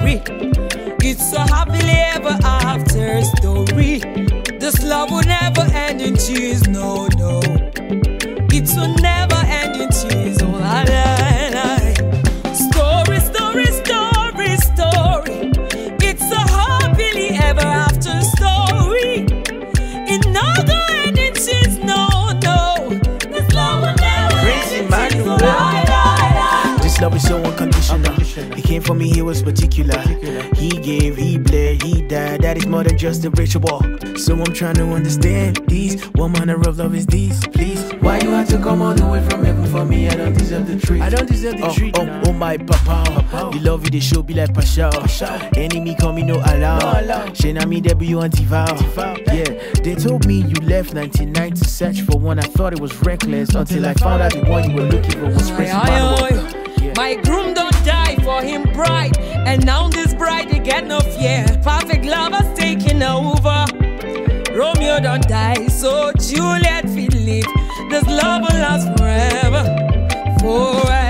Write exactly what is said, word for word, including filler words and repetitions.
story. It's a happily ever after story. This love will never end in tears, no, no. It will never end in tears, oh la la la. Story, story, story, story. It's a happily ever after story. It not go end in tears, no, no. This love will never end in tears, oh la la la. This love is so unconditional. He came for me, he was particular. He gave, he bled, he died. That is more than just a ritual. So I'm trying to understand these. What manner of love is these? Please, why you have to come all the way from heaven for me? I don't deserve the treat. I don't deserve the oh, treat. Oh, nah. oh my papa, papa. The love you they show be like Pasha. Enemy call me no allow. No Shana me there be you anti-vow. Yeah, they told me you left ninety-nine to search for one. I thought it was reckless until I found out the one you were looking for was pressing my yeah. My groom don't die for him bride, and now this bride they get no fear. Perfect love has taken over. Romeo don't die, so Juliet will live. This love will last forever, forever.